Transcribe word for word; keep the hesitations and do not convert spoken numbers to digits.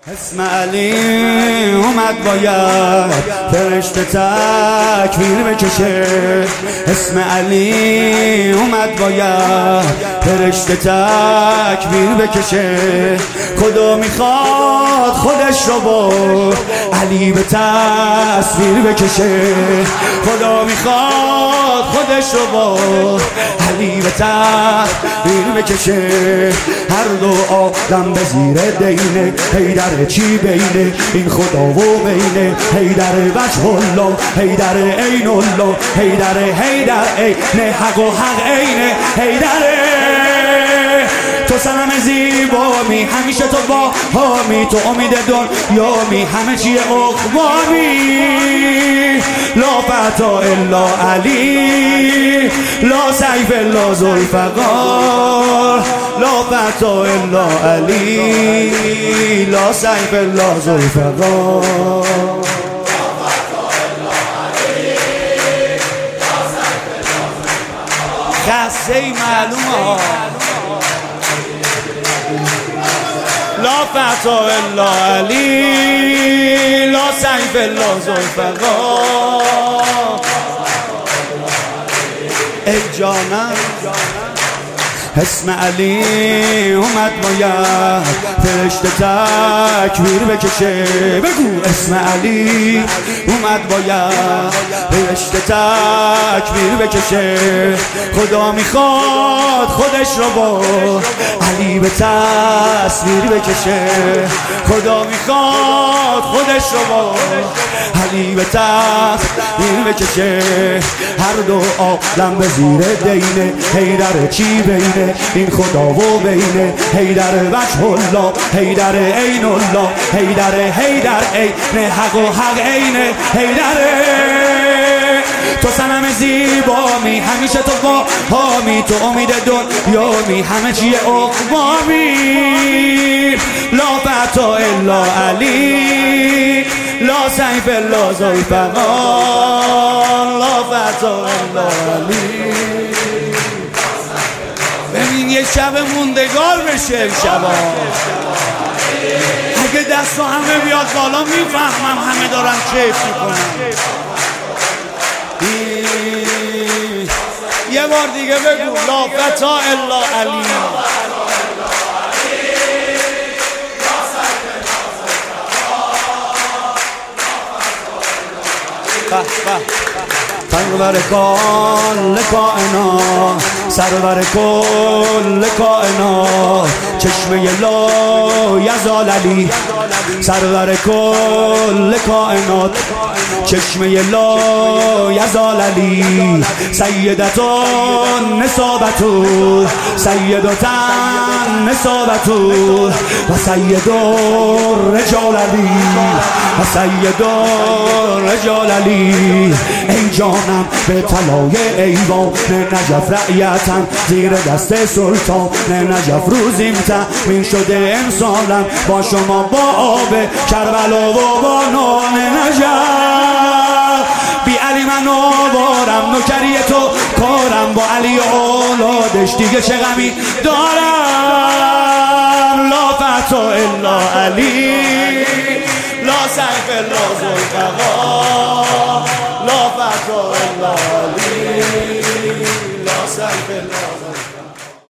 اسم علی اومد باید فرشته تکبیر بکشه. اسم علی اومد باید فرشته تکبیر بکشه. خدا میخواد خودش رو با علی به تصویر بکشه. خدا میخواد خودش رو با علی به تصویر بکشه. هر دو آدم به زیر دینه، حیدر چی بینه این خدا و بینه. حیدر وجه الله، حیدر عین الله، حیدر حیدر عین حق و حق عین حیدر. تو صنم زیبامی، همیشه تو با هامی، تو امید دنیامی، همه چیه اقوامی. لا فتا الا علی، لا سیف الا ذوالفقار. لا فتا الا علی، لا سیف الا ذوالفقار. خسته معلومه. لا فتا الا علی، لا سیف الا ذوالفقار. ای جانم اسم علی اومد باید فرشته تکبیر بکشه. بگو اسم علی اومد باید فرشته تکبیر بکشه. خدا میخواد خودش رو با علی به تصویر بکشه. خدا میخواد خودش رو با علی به تصویر بکشه. هر دو عالم به زیر دینه، حیدر چی بینه این خدا و بینه. حیدر وجه الله، حیدر عین الله، حیدر حیدر عین حق و حق عین حیدر. تو صنم زیبامی، همیشه تو با هامی، تو امید دنیامی، همه چیه اقوامی. لا فتا الا علی، لا سیف الا ذوالفقار. لا فتا الا علی. ببین یه شب موندگار بشه امشبا. اگه دست و همه بیاد بالا میفهمم همه دارن کیف میکنن. یه بار دیگه بگو لا فتا الا علی. سرور کل کائنات، سرور کل کائنات، چشمه لا یزال علی. سرور کل کائنات، چشمه لا یزال علی. سیدتان نسابتون، سیدتان نسابتون، و سید رجال علی، و سید رجال علی. ای جانم به طلای ایوان نجف رعیتم، زیر دست سلطان نجف روزیم تأمین شده امسالم. با شما با آب کربلا و با نان نجف. بی علی من آوارم، نوکری تو کارم، با علی و اولادش دیگه چه غمی دارم. لا فتا الا علی، لا سیف الا ذوالفقار. لا فتا الا علی، لا سیف الا